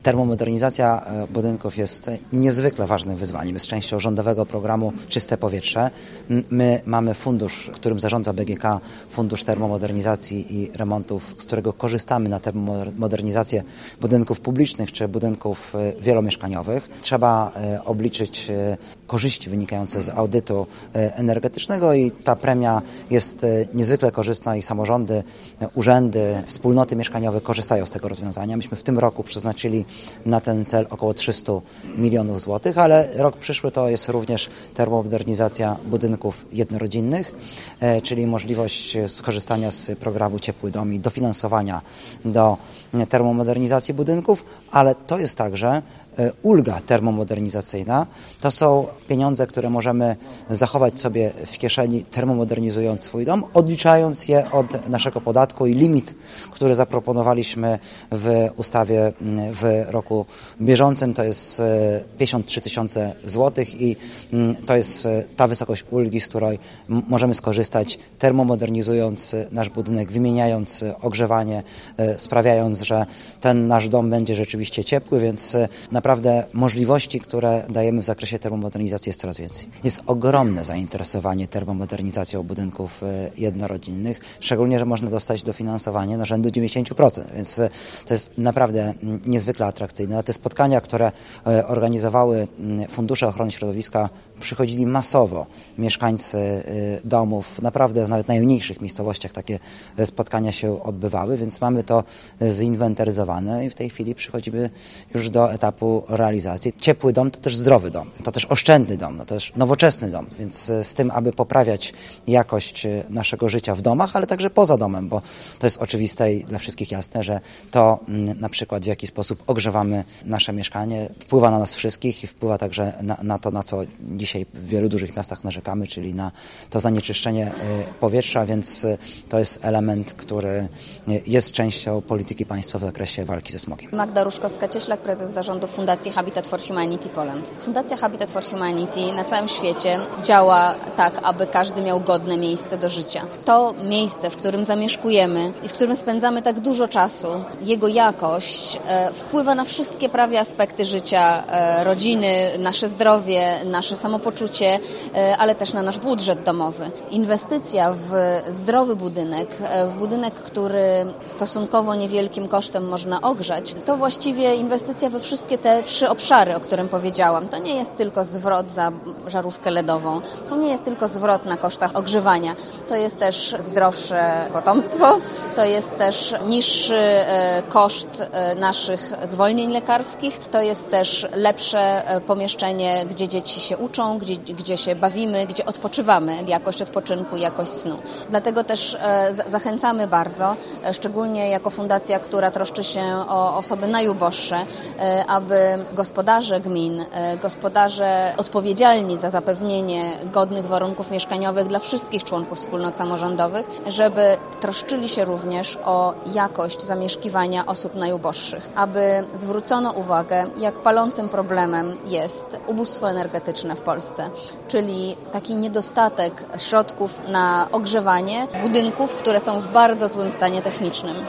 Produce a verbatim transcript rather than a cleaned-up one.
Termomodernizacja budynków jest niezwykle ważnym wyzwaniem. Jest częścią rządowego programu Czyste Powietrze. My mamy fundusz, którym zarządza B G K, Fundusz Termomodernizacji i Remontów, z którego korzystamy na termomodernizację budynków publicznych czy budynków wielomieszkaniowych. Trzeba obliczyć korzyści wynikające z audytu energetycznego i ta premia jest niezwykle korzystna i samorządy, urzędy, wspólnoty mieszkaniowe korzystają z tego rozwiązania. Myśmy w tym roku przeznaczyli na ten cel około trzysta milionów złotych, ale rok przyszły to jest również termomodernizacja budynków jednorodzinnych, czyli możliwość skorzystania z programu Ciepły Dom i dofinansowania do termomodernizacji budynków, ale to jest także ulga termomodernizacyjna. To są pieniądze, które możemy zachować sobie w kieszeni, termomodernizując swój dom, odliczając je od naszego podatku i limit, który zaproponowaliśmy w ustawie w roku bieżącym, to jest pięćdziesiąt trzy tysiące złotych i to jest ta wysokość ulgi, z której możemy skorzystać, termomodernizując nasz budynek, wymieniając ogrzewanie, sprawiając, że ten nasz dom będzie rzeczywiście ciepły, więc naprawdę możliwości, które dajemy w zakresie termomodernizacji jest coraz więcej. Jest ogromne zainteresowanie termomodernizacją budynków jednorodzinnych, szczególnie, że można dostać dofinansowanie na rzędu dziewięćdziesiąt procent, więc to jest naprawdę niezwykle atrakcyjne. Na te spotkania, które organizowały Fundusze Ochrony Środowiska, przychodzili masowo mieszkańcy domów, naprawdę w nawet najmniejszych miejscowościach takie spotkania się odbywały, więc mamy to zinwentaryzowane i w tej chwili przychodzimy już do etapu realizacji. Ciepły dom to też zdrowy dom, to też oszczędny dom, to też nowoczesny dom, więc z tym, aby poprawiać jakość naszego życia w domach, ale także poza domem, bo to jest oczywiste i dla wszystkich jasne, że to na przykład w jaki sposób ogrzewamy nasze mieszkanie wpływa na nas wszystkich i wpływa także na, na to, na co dzisiaj w wielu dużych miastach narzekamy, czyli na to zanieczyszczenie powietrza, więc to jest element, który jest częścią polityki państwa w zakresie walki ze smogiem. Magda Ruszkowska-Cieślak, prezes zarządu Fundacji Habitat for Humanity Poland. Fundacja Habitat for Humanity na całym świecie działa tak, aby każdy miał godne miejsce do życia. To miejsce, w którym zamieszkujemy i w którym spędzamy tak dużo czasu, jego jakość e, wpływa na wszystkie prawie aspekty życia e, rodziny, nasze zdrowie, nasze samopoczucie, e, ale też na nasz budżet domowy. Inwestycja w zdrowy budynek, e, w budynek, który stosunkowo niewielkim kosztem można ogrzać, to właściwie inwestycja we wszystkie te trzy obszary, o którym powiedziałam. To nie jest tylko zwrot za żarówkę L E D ową, to nie jest tylko zwrot na kosztach ogrzewania, to jest też zdrowsze potomstwo, to jest też niższy e, koszt e, naszych zwolnień lekarskich, to jest też lepsze e, pomieszczenie, gdzie dzieci się uczą, gdzie, gdzie się bawimy, gdzie odpoczywamy, jakość odpoczynku, jakość snu. Dlatego też e, zachęcamy bardzo, e, szczególnie jako fundacja, która troszczy się o osoby najuboższe, e, aby gospodarze gmin, e, gospodarze odpowiedzialni za zapewnienie godnych warunków mieszkaniowych dla wszystkich członków wspólnot samorządowych, żeby troszczyli się również o jakość zamieszkiwania osób najuboższych, aby zwrócono uwagę, jak palącym problemem jest ubóstwo energetyczne w Polsce, czyli taki niedostatek środków na ogrzewanie budynków, które są w bardzo złym stanie technicznym.